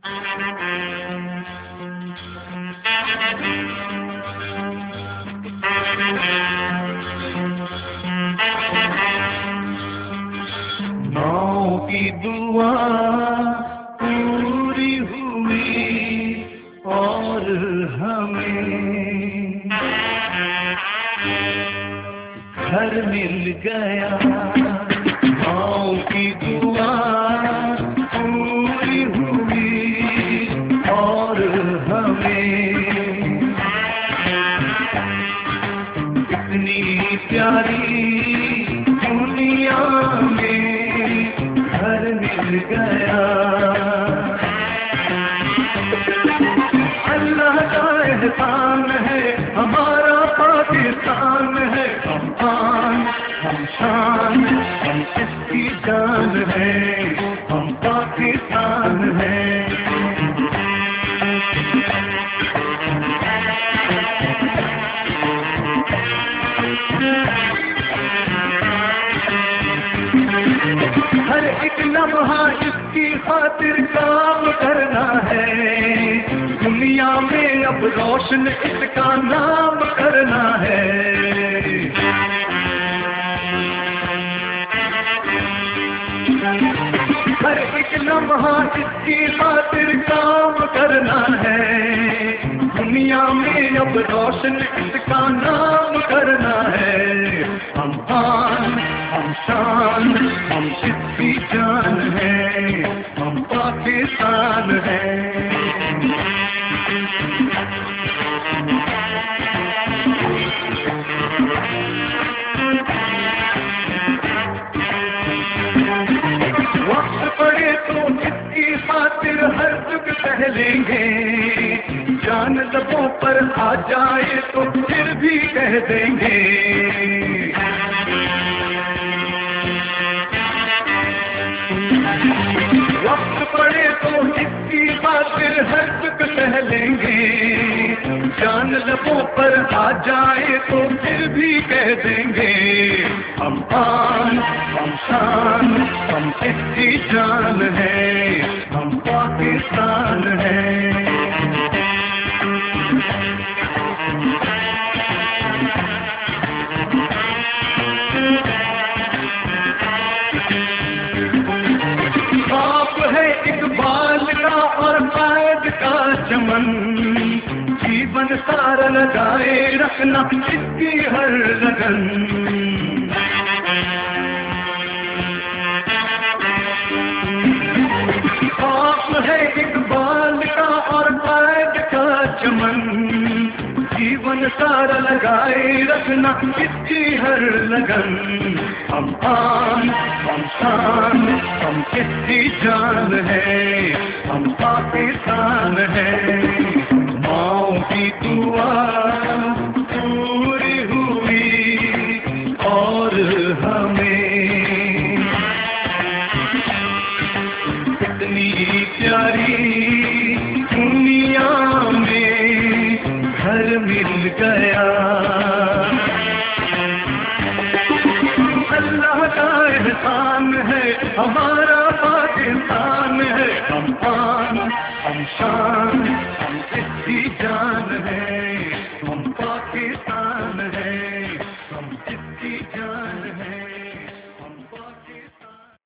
माँ की दुआ पूरी हुई और हमें घर मिल गया। माँ की दुआ पूरी हुई और हमें इतनी प्यारी दुनिया में घर मिल गया। अल्लाह का एहसान है, हमारा पाकिस्तान है। हम आन, हम शान, हम इसकी जान है, हम पाकिस्तान है। हर एक लम्हा इसकी खातिर काम करना है। दुनिया में अब रोशन इसका नाम करना है। हर एक लम्हा इसकी खातिर काम करना है। दुनिया में अब रोशन इसका नाम करना है। हम आन, हम शान, हम इसकी जान है, हम पाकिस्तान है। वक्त पड़े तो इसकी खातिर हर जुग सह लेंगे। जान लबों पर आ जाए तो फिर भी कह देंगे। वक्त पड़े तो इसकी खातिर हर जुग सह लेंगे। जान लबों पर आ जाए तो फिर भी कह देंगे। हम आन, हम शान, हम इसकी जान है, हम पाकिस्तान है। बाप है इकबाल का और कायद का चमन। जीवन सारा लगाए रखना इसकी हर लगन। बाप है इकबाल का और कायद का चमन। जीवन सारा लगाए रखना इसकी हर लगन। हम आन, हम शान, हम इसकी जान है, हम पाकिस्तान है। माँ की दुआ पूरी हुई और हमें इतनी प्यारी दुनिया में घर मिल गया। अल्लाह का एहसान है, हमारा पाकिस्तान है। हम आन, हम शान, हम इसकी जान है।